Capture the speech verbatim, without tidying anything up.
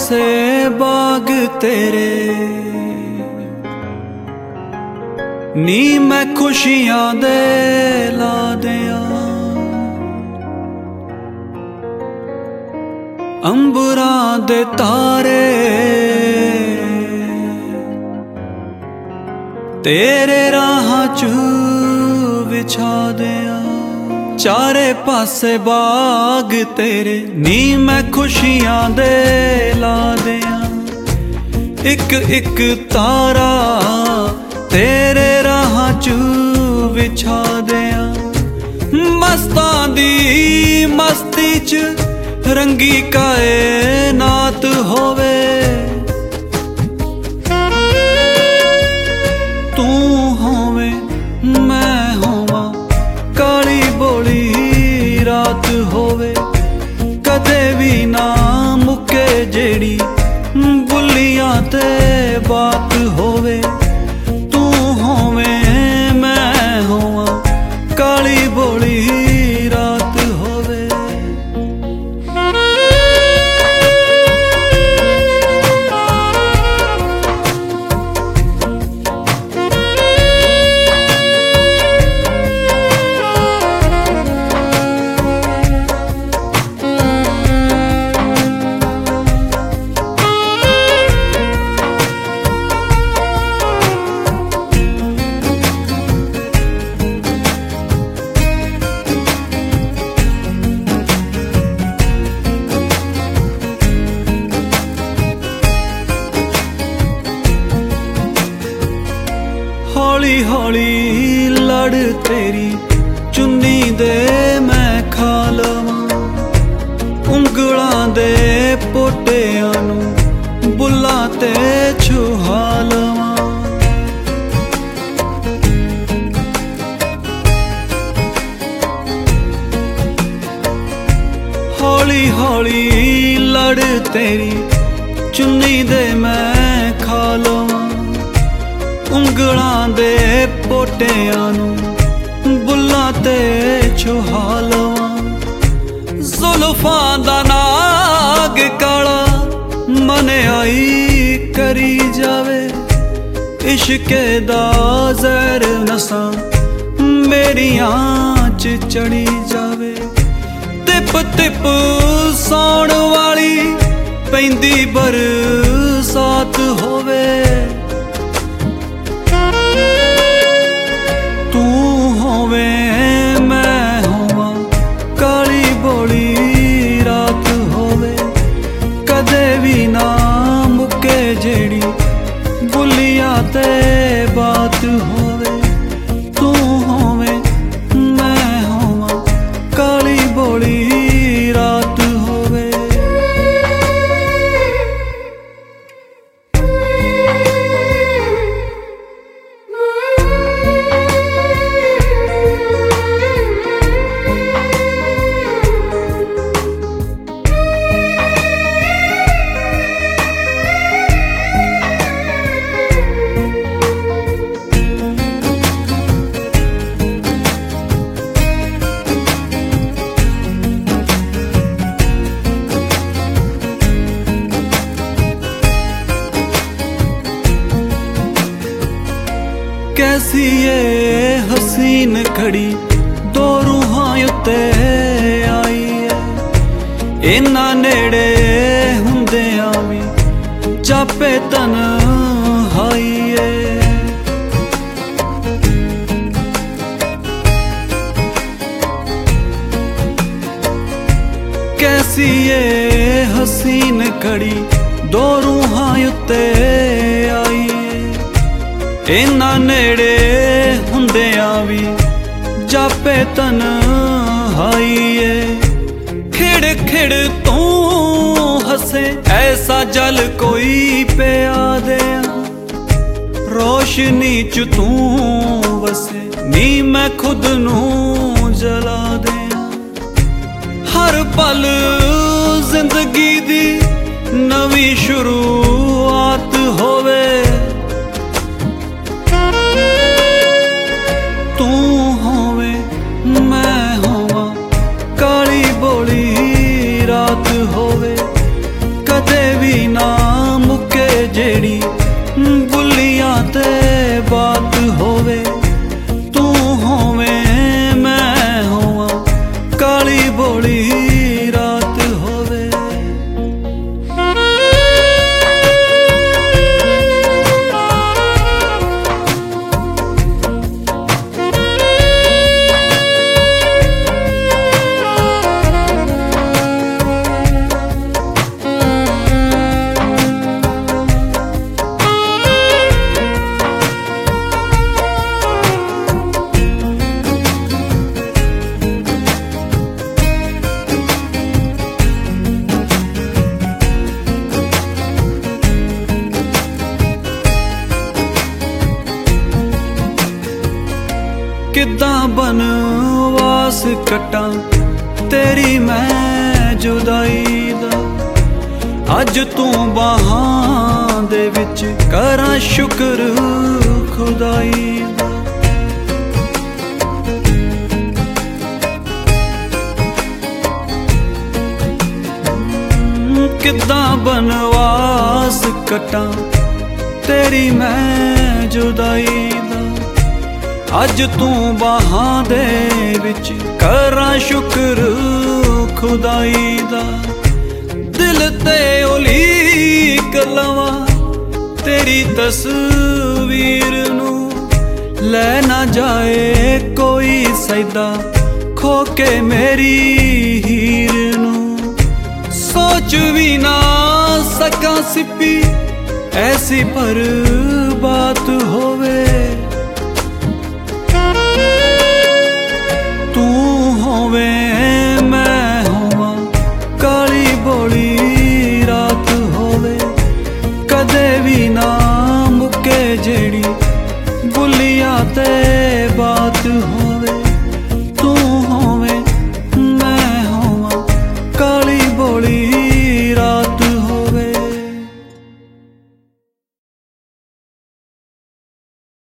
पासे बाग तेरे नी मैं खुशियां दे ला दिया। अंबरां दे तारे तेरे राहां च विछा दिया। चारे पासे बाग तेरे नी मैं खुशियां दे ला दिया। इक इक तारा तेरे राहां च विछा दिया। मस्तां दी मस्ती च रंगी कायनात होवे। तू होवे मैं होवां काली बोली रात होवे। कदे भी ना मुके जेड़ी बुलियां ते बात होवे। तू होवे मैं होवां काली बोली रात होवे। हौली हौली लड़ तेरी चुन्नी दे मैं खा लवां। उंगलां दे पोटियां नूं बुल्लां ते छुहा लवां। हौली हौली लड़ तेरी चुन्नी दे मैं खा लवां। उंगलां दे पोटियां नूं बुल्लां ते छुहा लवां। जुल्फां दा नाग काला मने आई करी जावे। इश्के दा ज़हर नसां मेरियां च चढ़ी जावे। तिप तिप सौण वाली पैंदी बरसात होवे। तू होवे मैं होवां काली बोली रात होवे। कदे भी ना मुके जेड़ी बुलियां ते बात होवे। तू होवे मैं होवां काली बोली रात होवे। कैसी ये हसीन खड़ी दो रूहां उत्ते आई है। इन्ना नेड़े हुंदियां भी जापे तन्हाई है। कैसी ये हसीन खड़ी दो रूहां उत्ते आई है। इन्ना नेड़े हुंदियां भी जापे तन्हाई है। खिड़ खिड़ तू हसे ऐसा जल कोई पिया दिया। रोशनी च तू वसे नी मैं खुद नूं जला दिया। हर पल जिंदगी दी नवी शुरुआत होवे। तू होवे मैं होवां काली बोली रात होवे। कदे भी भी ना मुके जेड़ी बुलियां ते बात होवे। तू होवे मैं होवा काली बोली रात होवे। किद्दां बनवास कट्टां तेरी मैं जुदाई दा। अज तू बाहां दे विच करां शुक्र खुदाई दा। किद्दां बनवास कट्टां तेरी मैं जुदाई दा। अज तू बाहां दे विच करां शुक्र खुदाई दा। दिल ते उलीक लवां तेरी तस्वीर नू, लै ना जाए कोई सैदा खो के मेरी हीर नू। सोच भी ना सकां सिप्पी ऐसी पर बात होवे। तू होवे मैं होवा काली बोली रात होवे। कदे भी ना मुके जेड़ी बुलियां ते बात हो।